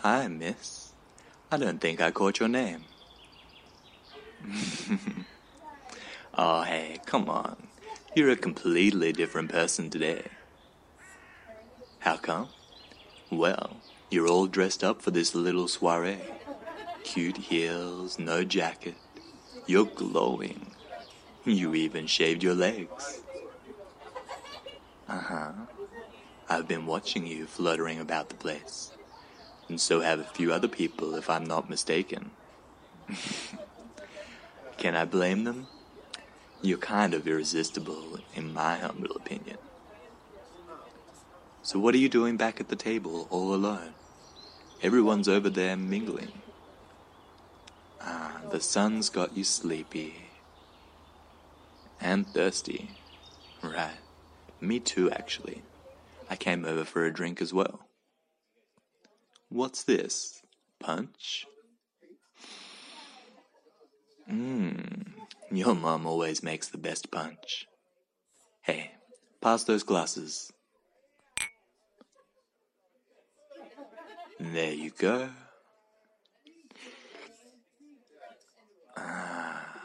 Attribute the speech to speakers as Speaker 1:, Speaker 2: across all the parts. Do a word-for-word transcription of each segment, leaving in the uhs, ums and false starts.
Speaker 1: Hi, miss. I don't think I caught your name. Oh, hey, come on. You're a completely different person today. How come? Well, you're all dressed up for this little soiree. Cute heels, no jacket. You're glowing. You even shaved your legs. Uh-huh. I've been watching you fluttering about the place. And so have a few other people, if I'm not mistaken. Can I blame them? You're kind of irresistible, in my humble opinion. So what are you doing back at the table, all alone? Everyone's over there mingling. Ah, the sun's got you sleepy. And thirsty. Right. Me too, actually. I came over for a drink as well. What's this? Punch? Mmm, your mom always makes the best punch. Hey, pass those glasses. There you go. Ah.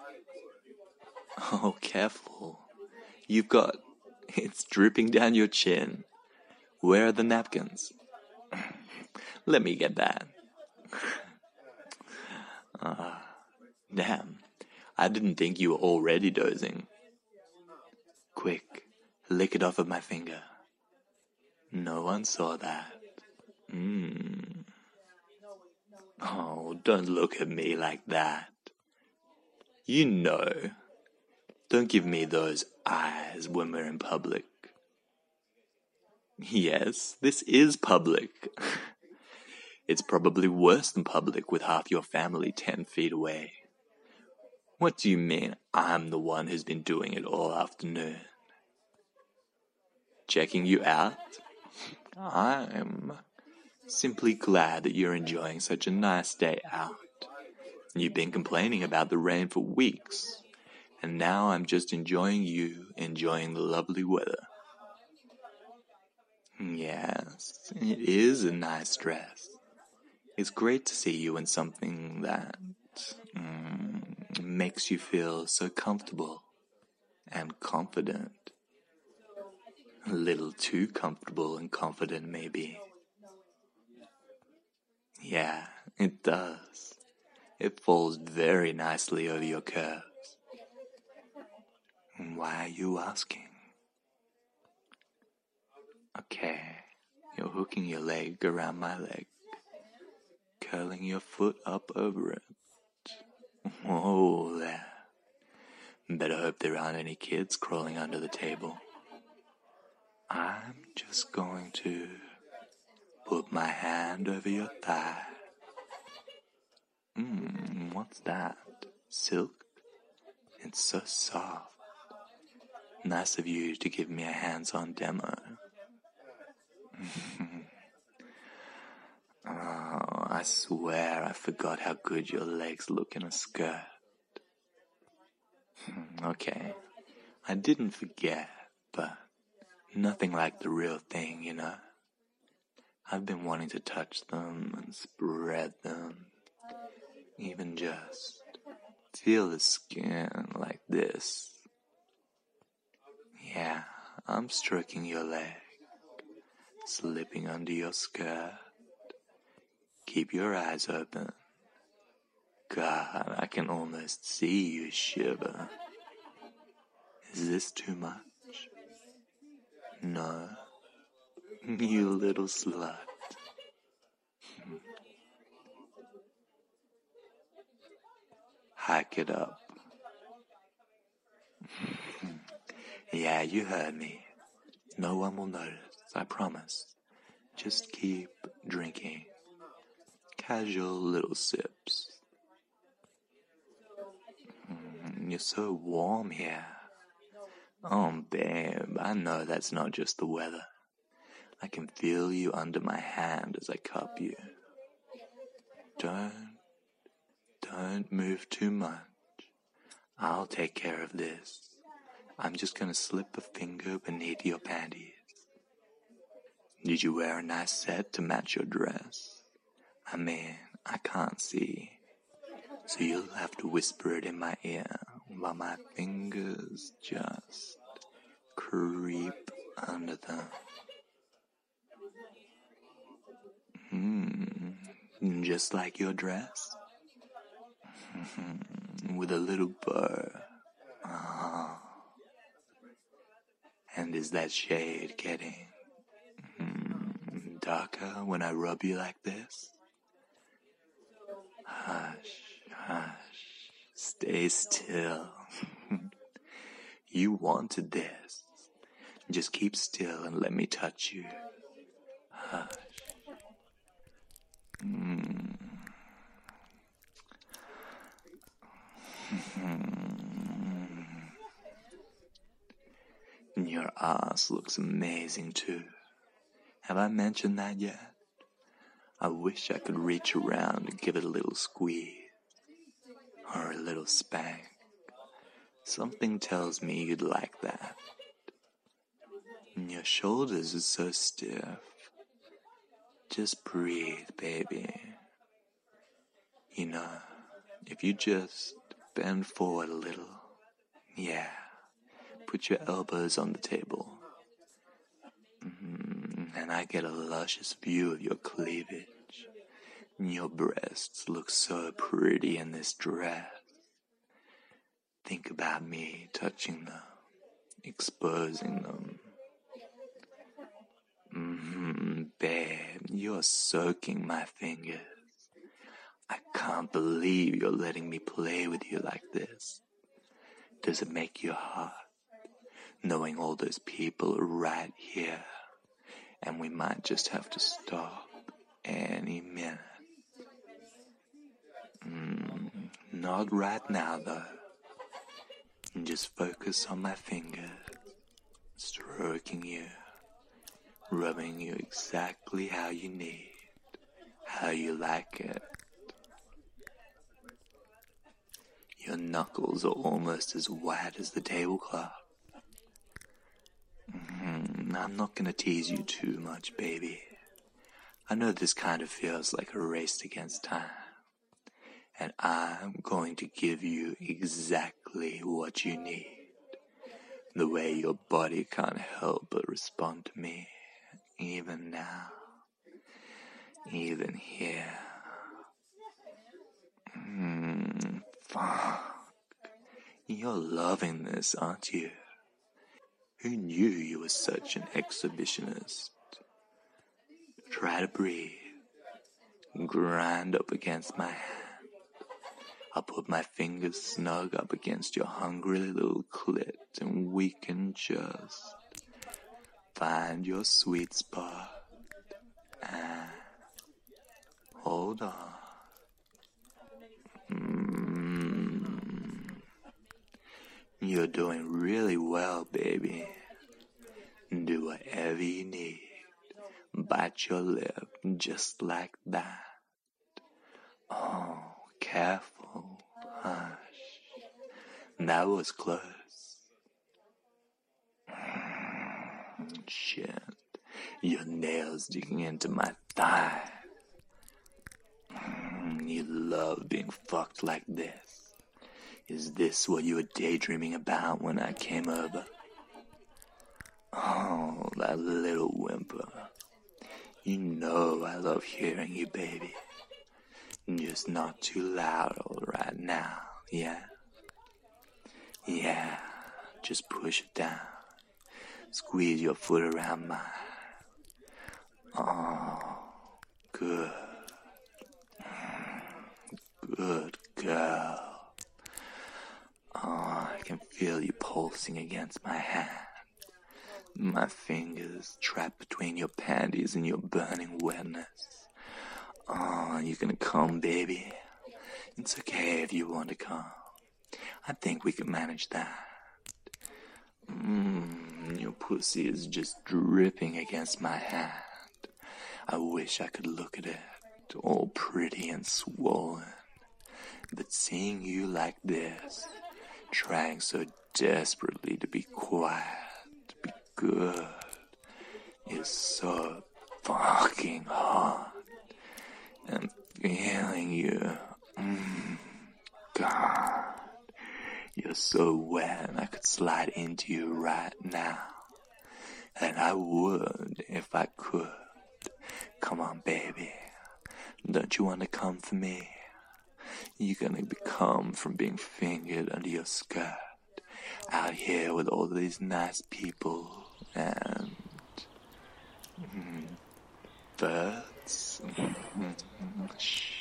Speaker 1: Oh, careful. You've got... It's dripping down your chin. Where are the napkins? Let me get that. Ah, uh, damn. I didn't think you were already dozing. Quick, lick it off of my finger. No one saw that. Mmm. Oh, don't look at me like that. You know. Don't give me those eyes when we're in public. Yes, this is public. It's probably worse than public with half your family ten feet away. What do you mean I'm the one who's been doing it all afternoon? Checking you out? I'm simply glad that you're enjoying such a nice day out. You've been complaining about the rain for weeks, and now I'm just enjoying you, enjoying the lovely weather. Yes, it is a nice dress. It's great to see you in something that mm, makes you feel so comfortable and confident. A little too comfortable and confident, maybe. Yeah, it does. It falls very nicely over your curves. Why are you asking? Okay, you're hooking your leg around my leg, curling your foot up over it. Oh, there. Better hope there aren't any kids crawling under the table. I'm just going to put my hand over your thigh. Mmm, what's that? Silk? It's so soft. Nice of you to give me a hands-on demo. Oh, I swear I forgot how good your legs look in a skirt. Okay, I didn't forget, but nothing like the real thing, you know. I've been wanting to touch them and spread them, even just feel the skin like this. Yeah, I'm stroking your leg, slipping under your skirt. Keep your eyes open. God, I can almost see you shiver. Is this too much? No. You little slut. Hike it up. Yeah, you heard me. No one will notice, I promise. Just keep drinking. Casual little sips. Mm, you're so warm here. Oh, babe, I know that's not just the weather. I can feel you under my hand as I cup you. Don't, don't move too much. I'll take care of this. I'm just gonna slip a finger beneath your panties. Did you wear a nice set to match your dress? I mean, I can't see. So you'll have to whisper it in my ear while my fingers just creep under them. Hmm, just like your dress, with a little bow. Oh. And is that shade getting hmm, darker when I rub you like this? Hush, hush, stay still. You wanted this. Just keep still and let me touch you. Hush. Mm. Your ass looks amazing too. Have I mentioned that yet? I wish I could reach around and give it a little squeeze. Or a little spank. Something tells me you'd like that. And your shoulders are so stiff. Just breathe, baby. You know, if you just bend forward a little, yeah, put your elbows on the table, mm-hmm. and I get a luscious view of your cleavage. And your breasts look so pretty in this dress. Think about me touching them, exposing them. Mm-hmm, babe, you're soaking my fingers. I can't believe you're letting me play with you like this. Does it make you hot, knowing all those people are right here, and we might just have to stop any minute? Mm, not right now, though. Just focus on my fingers, stroking you, rubbing you exactly how you need, how you like it. Your knuckles are almost as white as the tablecloth. Mm-hmm. I'm not gonna tease you too much, baby. I know this kind of feels like a race against time. And I'm going to give you exactly what you need. The way your body can't help but respond to me, even now, even here. Mm, fuck. You're loving this, aren't you? Who knew you were such an exhibitionist? Try to breathe. Grind up against my hand. I'll put my fingers snug up against your hungry little clit, and we can just find your sweet spot. And hold on. Mm. You're doing really well, baby. Do whatever you need. Bite your lip just like that. Oh, careful. Hush. That was close. Shit. Your nails digging into my thigh. You love being fucked like this. Is this what you were daydreaming about when I came over? Oh, that little whimper. You know I love hearing you, baby. Just not too loud all right now, yeah? Yeah, just push it down. Squeeze your foot around mine. Oh, good. Good girl. Oh, I can feel you pulsing against my hand. My fingers trapped between your panties and your burning wetness. Oh, you gonna come, baby? It's okay if you want to come. I think we can manage that. Mmm, your pussy is just dripping against my hand. I wish I could look at it, all pretty and swollen. But seeing you like this, trying so desperately to be quiet, to be good, is so fucking hot. And feeling you. Mm. God, you're so wet and I could slide into you right now. And I would if I could. Come on, baby. Don't you want to come for me? You're gonna become from being fingered under your skirt. Out here with all these nice people and mm, birds. Shh.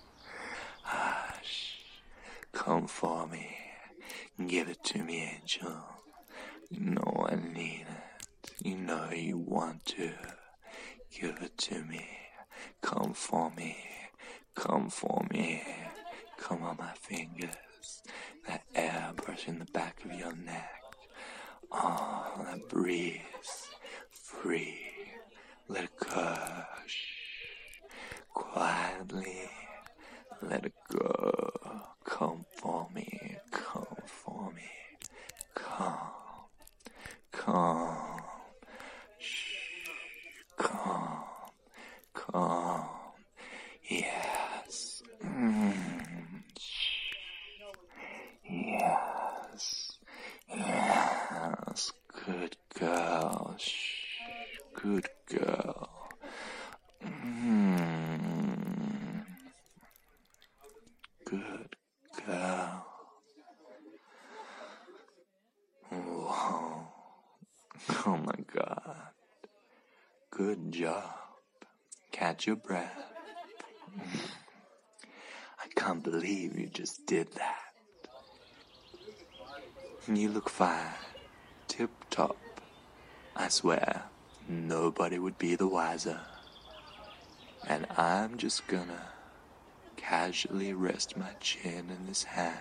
Speaker 1: Hush. Come for me. Give it to me, angel. You know I need it. You know you want to. Give it to me. Come for me. Come for me. Come on my fingers. That air brushing the back of your neck. Oh, that breeze. Free. Let it go. Shh. Quietly. Let it go. Come for me. Come for me. Come. Come. Shh. Come. Come. Yes. Mm. Yes. Yes. Good girl. Shh. Good girl. Mm. Good girl. Whoa. Oh my God. Good job. Catch your breath. I can't believe you just did that. You look fine. Tip top. I swear, nobody would be the wiser. And I'm just gonna casually rest my chin in this hand.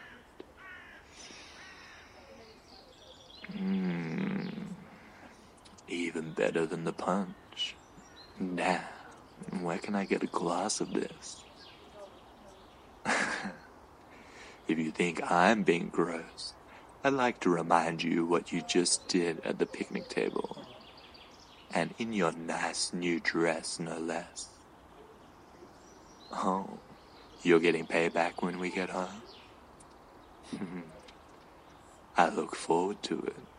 Speaker 1: Mmm. Even better than the punch. Damn, where can I get a glass of this? If you think I'm being gross, I'd like to remind you what you just did at the picnic table. And in your nice new dress, no less. Oh, you're getting payback when we get home? I look forward to it.